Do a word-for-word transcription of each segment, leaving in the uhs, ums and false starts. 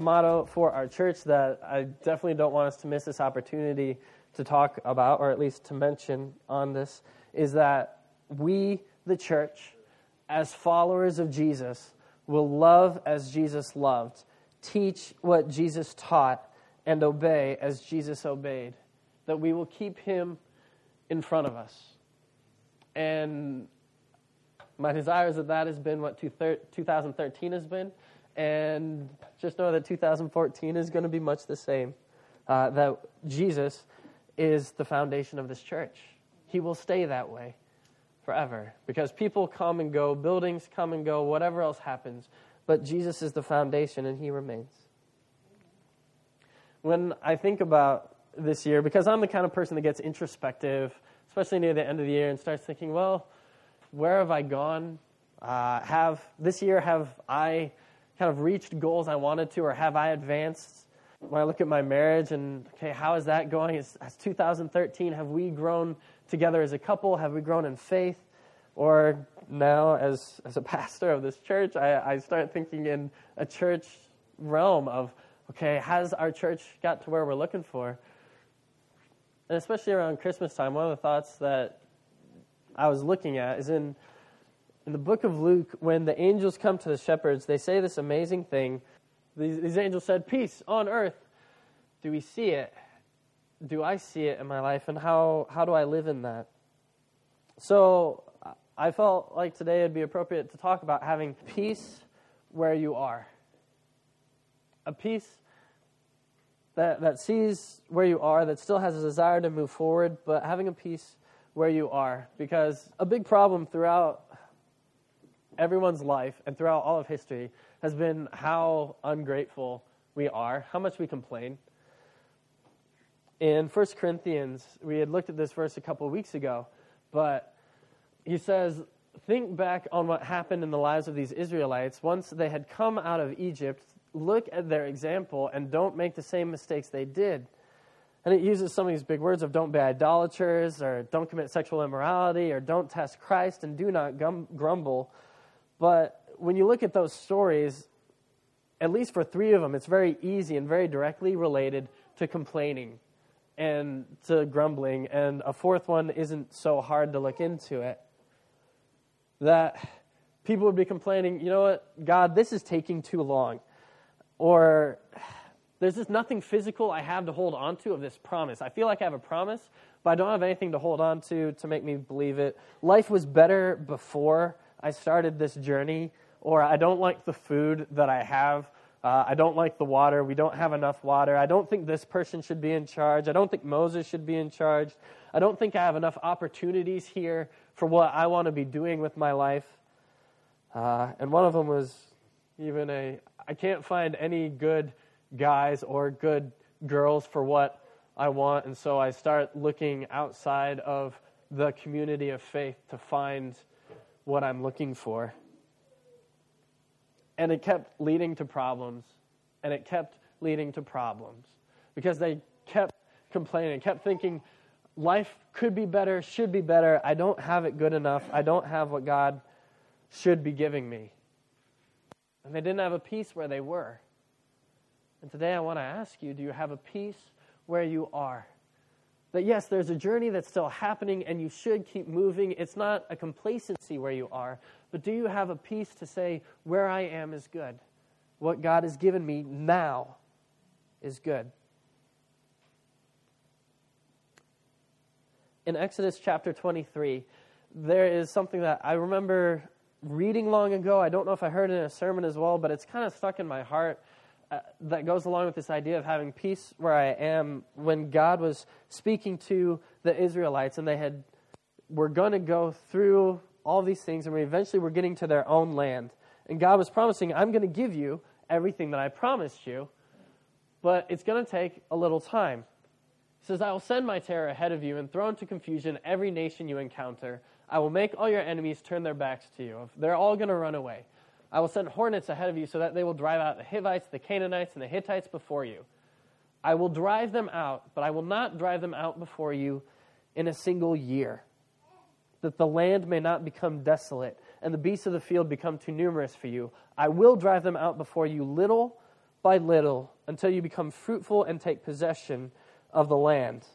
motto for our church that I definitely don't want us to miss this opportunity to talk about, or at least to mention on this, is that we, the church, as followers of Jesus, will love as Jesus loved, teach what Jesus taught, and obey as Jesus obeyed. That we will keep him in front of us. And my desire is that that has been what two thousand thirteen has been. And just know that two thousand fourteen is going to be much the same. Uh, that Jesus is the foundation of this church. He will stay that way forever. Because people come and go, buildings come and go, whatever else happens. But Jesus is the foundation and he remains. When I think about this year, because I'm the kind of person that gets introspective, especially near the end of the year, and starts thinking, well, where have I gone? Uh, have this year, have I kind of reached goals I wanted to, or have I advanced? When I look at my marriage and, okay, how is that going? It's, it's two thousand thirteen. Have we grown together as a couple? Have we grown in faith? Or now, as as a pastor of this church, I, I start thinking in a church realm of, okay, has our church got to where we're looking for? And especially around Christmas time, one of the thoughts that I was looking at is in in the book of Luke, when the angels come to the shepherds, they say this amazing thing. These, these angels said, peace on earth. Do we see it? Do I see it in my life? And how, how do I live in that? So I felt like today it'd be appropriate to talk about having peace where you are. A peace that, that sees where you are, that still has a desire to move forward, but having a peace where you are. Because a big problem throughout everyone's life and throughout all of history has been how ungrateful we are, how much we complain. In First Corinthians, we had looked at this verse a couple of weeks ago, but he says, think back on what happened in the lives of these Israelites once they had come out of Egypt. Look at their example and don't make the same mistakes they did. And it uses some of these big words of don't be idolaters, or don't commit sexual immorality, or don't test Christ, and do not gum- grumble. But when you look at those stories, at least for three of them, it's very easy and very directly related to complaining and to grumbling. And a fourth one isn't so hard to look into it. That people would be complaining, you know what, God, this is taking too long. Or there's just nothing physical I have to hold on to of this promise. I feel like I have a promise, but I don't have anything to hold on to to make me believe it. Life was better before I started this journey, or I don't like the food that I have. Uh, I don't like the water. We don't have enough water. I don't think this person should be in charge. I don't think Moses should be in charge. I don't think I have enough opportunities here for what I want to be doing with my life. Uh, and one of them was even a, I can't find any good guys or good girls for what I want, and so I start looking outside of the community of faith to find what I'm looking for. And it kept leading to problems, and it kept leading to problems, because they kept complaining, kept thinking, life could be better, should be better, I don't have it good enough, I don't have what God should be giving me. And they didn't have a peace where they were. And today I want to ask you, do you have a peace where you are? That yes, there's a journey that's still happening and you should keep moving. It's not a complacency where you are, but do you have a peace to say, where I am is good? What God has given me now is good. In Exodus chapter twenty-three, there is something that I remember reading long ago. I don't know if I heard it in a sermon as well, but it's kind of stuck in my heart. Uh, that goes along with this idea of having peace where I am. When God was speaking to the Israelites and they had were going to go through all these things and we eventually were getting to their own land. And God was promising, I'm going to give you everything that I promised you, but it's going to take a little time. He says, I will send my terror ahead of you and throw into confusion every nation you encounter. I will make all your enemies turn their backs to you. They're all going to run away. I will send hornets ahead of you so that they will drive out the Hivites, the Canaanites, and the Hittites before you. I will drive them out, but I will not drive them out before you in a single year, that the land may not become desolate and the beasts of the field become too numerous for you. I will drive them out before you little by little until you become fruitful and take possession of the land.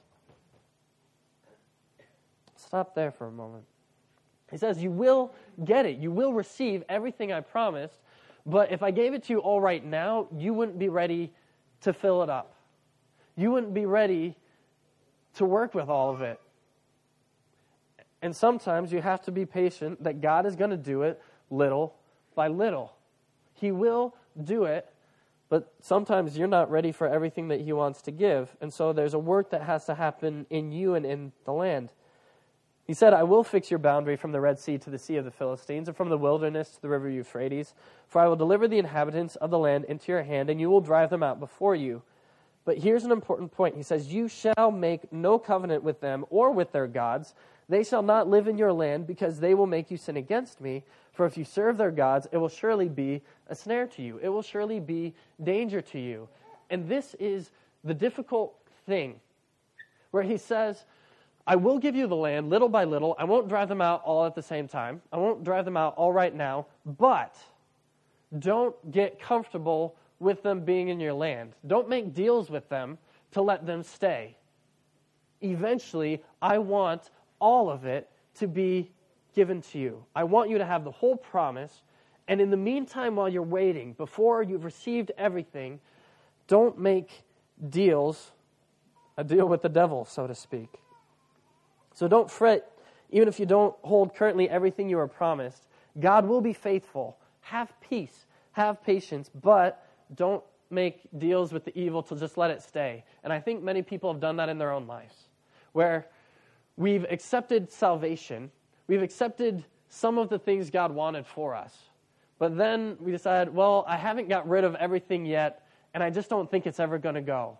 Stop there for a moment. He says, you will get it. You will receive everything I promised, but if I gave it to you all right now, you wouldn't be ready to fill it up. You wouldn't be ready to work with all of it. And sometimes you have to be patient that God is going to do it little by little. He will do it, but sometimes you're not ready for everything that He wants to give. And so there's a work that has to happen in you and in the land. He said, I will fix your boundary from the Red Sea to the Sea of the Philistines, and from the wilderness to the river Euphrates. For I will deliver the inhabitants of the land into your hand, and you will drive them out before you. But here's an important point. He says, you shall make no covenant with them or with their gods. They shall not live in your land, because they will make you sin against me. For if you serve their gods, it will surely be a snare to you. It will surely be danger to you. And this is the difficult thing, where he says, I will give you the land little by little. I won't drive them out all at the same time. I won't drive them out all right now. But don't get comfortable with them being in your land. Don't make deals with them to let them stay. Eventually, I want all of it to be given to you. I want you to have the whole promise. And in the meantime, while you're waiting, before you've received everything, don't make deals, a deal with the devil, so to speak. So don't fret, even if you don't hold currently everything you are promised. God will be faithful. Have peace. Have patience. But don't make deals with the evil to just let it stay. And I think many people have done that in their own lives, where we've accepted salvation. We've accepted some of the things God wanted for us. But then we decide, well, I haven't got rid of everything yet, and I just don't think it's ever going to go.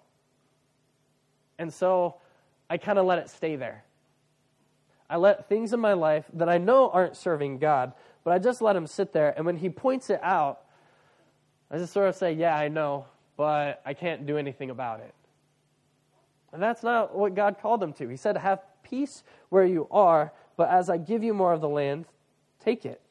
And so I kind of let it stay there. I let things in my life that I know aren't serving God, but I just let them sit there. And when He points it out, I just sort of say, yeah, I know, but I can't do anything about it. And that's not what God called them to. He said, have peace where you are, but as I give you more of the land, take it.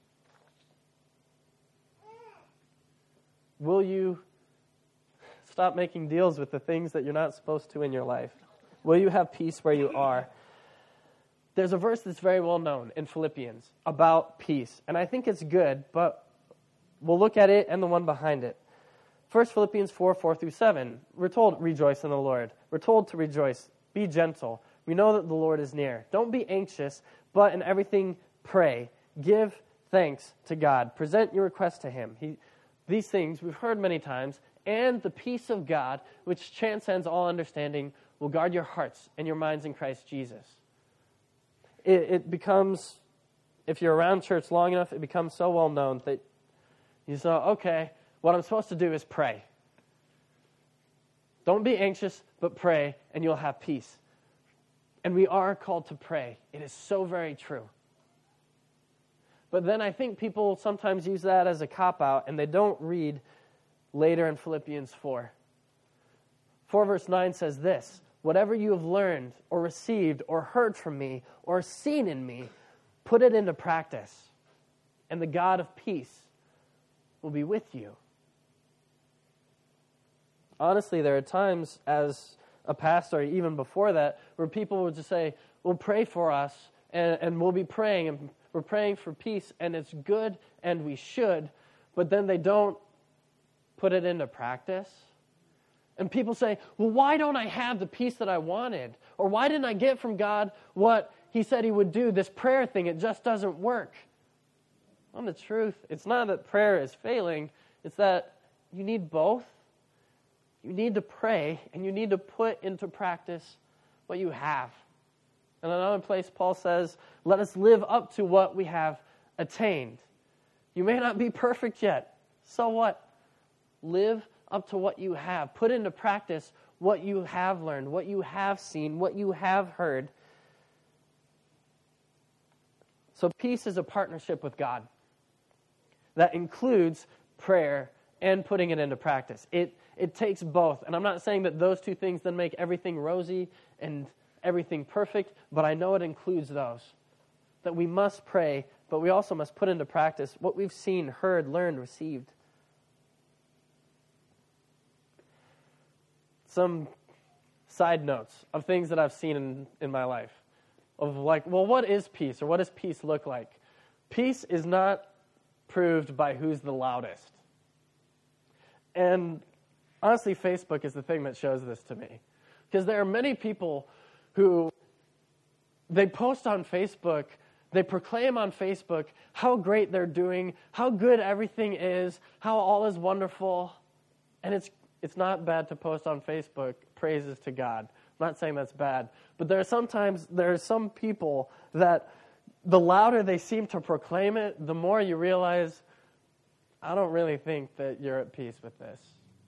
Will you stop making deals with the things that you're not supposed to in your life? Will you have peace where you are? There's a verse that's very well known in Philippians about peace, and I think it's good, but we'll look at it and the one behind it. First Philippians four, four through seven, we're told, rejoice in the Lord. We're told to rejoice. Be gentle. We know that the Lord is near. Don't be anxious, but in everything pray. Give thanks to God. Present your request to Him. He, these things we've heard many times, and the peace of God, which transcends all understanding, will guard your hearts and your minds in Christ Jesus. It, it becomes, if you're around church long enough, it becomes so well known that you say, okay, what I'm supposed to do is pray. Don't be anxious, but pray, and you'll have peace. And we are called to pray. It is so very true. But then I think people sometimes use that as a cop-out, and they don't read later in Philippians four. four verse nine says this, whatever you have learned or received or heard from me or seen in me, put it into practice, and the God of peace will be with you. Honestly, there are times as a pastor, even before that, where people would just say, well, pray for us, and, and we'll be praying, and we're praying for peace, and it's good, and we should, but then they don't put it into practice. And people say, well, why don't I have the peace that I wanted? Or why didn't I get from God what He said He would do? This prayer thing, it just doesn't work. Well, the truth, it's not that prayer is failing, it's that you need both. You need to pray, and you need to put into practice what you have. In another place, Paul says, let us live up to what we have attained. You may not be perfect yet. So what? Live up to what you have. Put into practice what you have learned, what you have seen, what you have heard. So peace is a partnership with God that includes prayer and putting it into practice. It it takes both. And I'm not saying that those two things then make everything rosy and everything perfect, but I know it includes those. That we must pray, but we also must put into practice what we've seen, heard, learned, received. some side notes of things that I've seen in, in my life. Of like, well, what is peace, or what does peace look like? Peace is not proved by who's the loudest. And honestly, Facebook is the thing that shows this to me. Because there are many people who, they post on Facebook, they proclaim on Facebook how great they're doing, how good everything is, how all is wonderful. And it's it's not bad to post on Facebook praises to God. I'm not saying that's bad. But there are sometimes, there are some people that the louder they seem to proclaim it, the more you realize, I don't really think that you're at peace with this.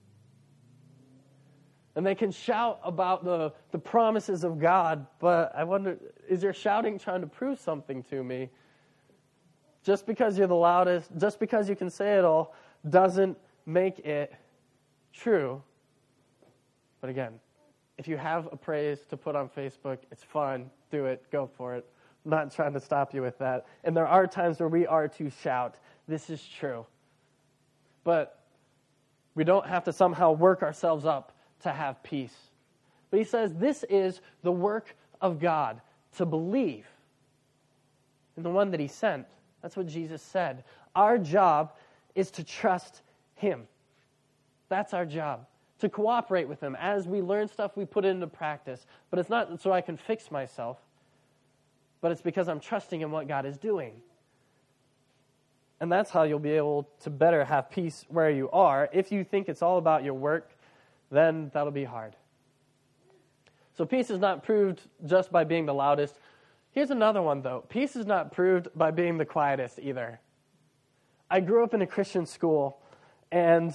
And they can shout about the, the promises of God, but I wonder, is your shouting trying to prove something to me? Just because you're the loudest, just because you can say it all, doesn't make it true. But again, if you have a praise to put on Facebook, it's fun, do it, go for it. I'm not trying to stop you with that. And there are times where we are to shout, this is true. But we don't have to somehow work ourselves up to have peace. But he says this is the work of God, to believe in the one that he sent. That's what Jesus said. Our job is to trust him. That's our job, to cooperate with him. As we learn stuff, we put it into practice. But it's not so I can fix myself, but it's because I'm trusting in what God is doing. And that's how you'll be able to better have peace where you are. If you think it's all about your work, then that'll be hard. So peace is not proved just by being the loudest. Here's another one, though. Peace is not proved by being the quietest either. I grew up in a Christian school, and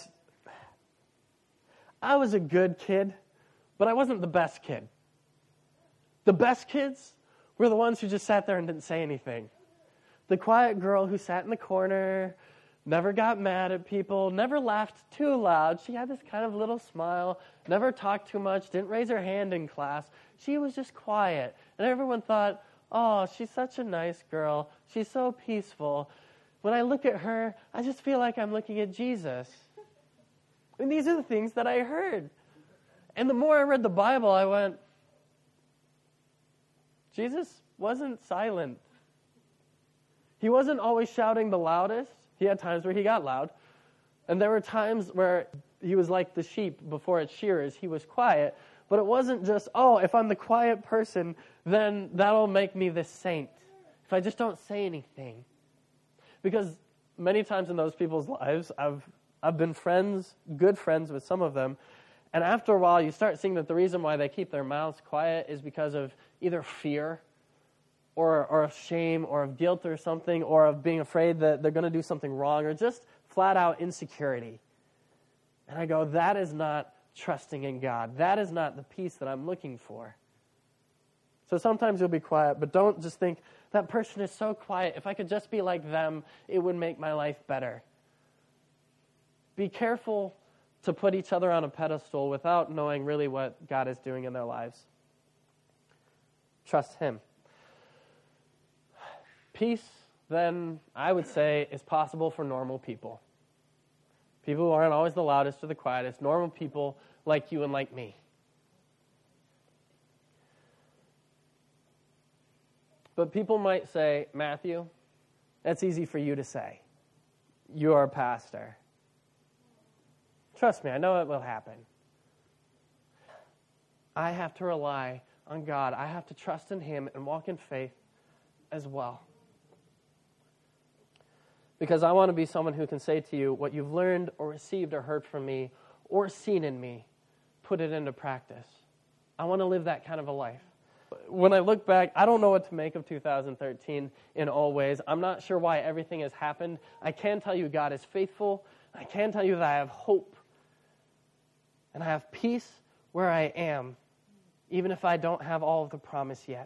I was a good kid, but I wasn't the best kid. The best kids were the ones who just sat there and didn't say anything. The quiet girl who sat in the corner, never got mad at people, never laughed too loud. She had this kind of little smile, never talked too much, didn't raise her hand in class. She was just quiet. And everyone thought, oh, she's such a nice girl. She's so peaceful. When I look at her, I just feel like I'm looking at Jesus. And these are the things that I heard. And the more I read the Bible, I went, Jesus wasn't silent. He wasn't always shouting the loudest. He had times where he got loud. And there were times where he was like the sheep before its shearers. He was quiet. But it wasn't just, oh, if I'm the quiet person, then that'll make me this saint. If I just don't say anything. Because many times in those people's lives, I've I've been friends, good friends with some of them. And after a while, you start seeing that the reason why they keep their mouths quiet is because of either fear or, or of shame or of guilt or something, or of being afraid that they're going to do something wrong, or just flat out insecurity. And I go, that is not trusting in God. That is not the peace that I'm looking for. So sometimes you'll be quiet, but don't just think, that person is so quiet. If I could just be like them, it would make my life better. Be careful to put each other on a pedestal without knowing really what God is doing in their lives. Trust him. Peace, then, I would say, is possible for normal people. People who aren't always the loudest or the quietest. Normal people like you and like me. But people might say, Matthew, that's easy for you to say. You are a pastor. Trust me, I know it will happen. I have to rely on God. I have to trust in him and walk in faith as well. Because I want to be someone who can say to you, what you've learned or received or heard from me or seen in me, put it into practice. I want to live that kind of a life. When I look back, I don't know what to make of two thousand thirteen in all ways. I'm not sure why everything has happened. I can tell you God is faithful. I can tell you that I have hope. And I have peace where I am, even if I don't have all of the promise yet.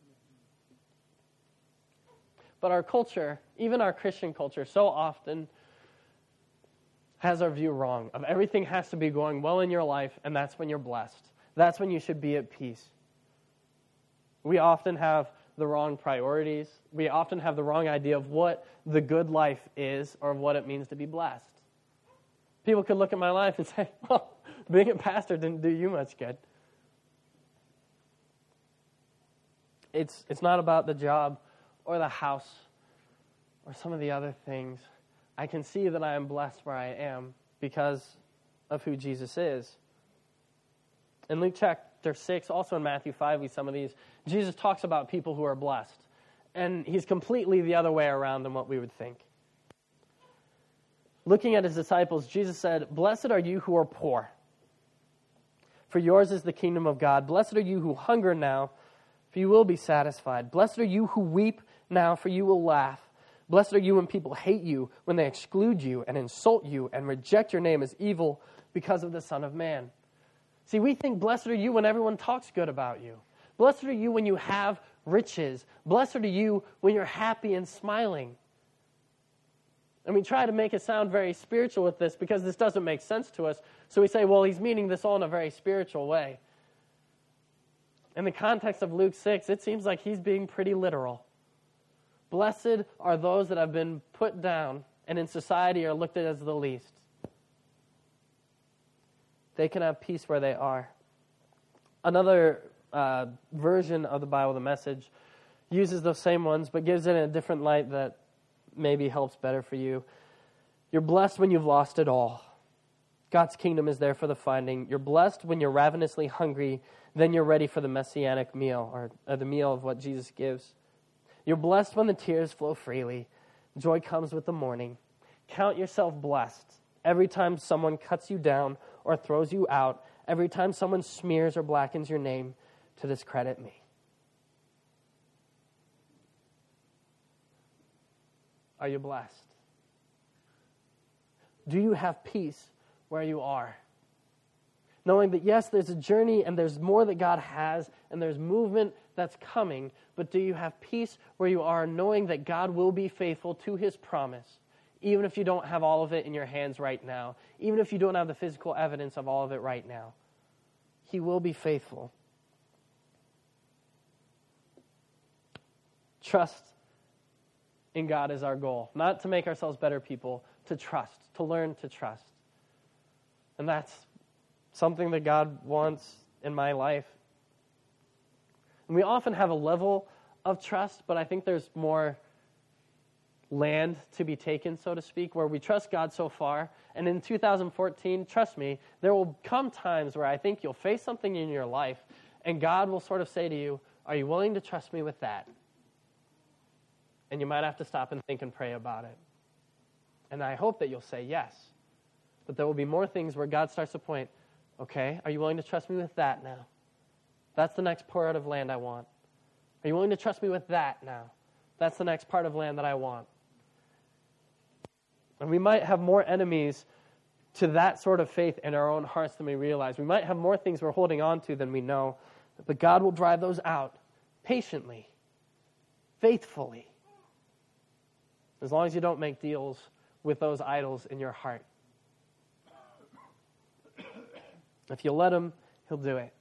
But our culture, even our Christian culture, so often has our view wrong of everything has to be going well in your life, and that's when you're blessed. That's when you should be at peace. We often have the wrong priorities. We often have the wrong idea of what the good life is or of what it means to be blessed. People could look at my life and say, well, being a pastor didn't do you much good. It's, it's not about the job or the house or some of the other things. I can see that I am blessed where I am because of who Jesus is. In Luke chapter six, also in Matthew five, we some of these, Jesus talks about people who are blessed. And he's completely the other way around than what we would think. Looking at his disciples, Jesus said, "Blessed are you who are poor, for yours is the kingdom of God. Blessed are you who hunger now, for you will be satisfied. Blessed are you who weep now, for you will laugh. Blessed are you when people hate you, when they exclude you and insult you and reject your name as evil because of the Son of Man." See, we think blessed are you when everyone talks good about you. Blessed are you when you have riches. Blessed are you when you're happy and smiling. And we try to make it sound very spiritual with this because this doesn't make sense to us. So we say, well, he's meaning this all in a very spiritual way. In the context of Luke six, it seems like he's being pretty literal. Blessed are those that have been put down and in society are looked at as the least. They can have peace where they are. Another uh, version of the Bible, the Message, uses those same ones but gives it in a different light that maybe helps better for you. You're blessed when you've lost it all. God's kingdom is there for the finding. You're blessed when you're ravenously hungry, then you're ready for the messianic meal, or, or the meal of what Jesus gives. You're blessed when the tears flow freely. Joy comes with the morning. Count yourself blessed every time someone cuts you down or throws you out, every time someone smears or blackens your name to discredit me. Are you blessed? Do you have peace where you are? Knowing that, yes, there's a journey and there's more that God has and there's movement that's coming, but do you have peace where you are, knowing that God will be faithful to his promise, even if you don't have all of it in your hands right now, even if you don't have the physical evidence of all of it right now? He will be faithful. Trust in God is our goal, not to make ourselves better people, to trust, to learn to trust. And that's something that God wants in my life. And we often have a level of trust, but I think there's more land to be taken, so to speak, where we trust God so far. And in two thousand fourteen, trust me, there will come times where I think you'll face something in your life, and God will sort of say to you, are you willing to trust me with that? And you might have to stop and think and pray about it. And I hope that you'll say yes. But there will be more things where God starts to point, okay, are you willing to trust me with that now? That's the next part of land I want. Are you willing to trust me with that now? That's the next part of land that I want. And we might have more enemies to that sort of faith in our own hearts than we realize. We might have more things we're holding on to than we know. But God will drive those out patiently, faithfully, as long as you don't make deals with those idols in your heart. If you let him, he'll do it.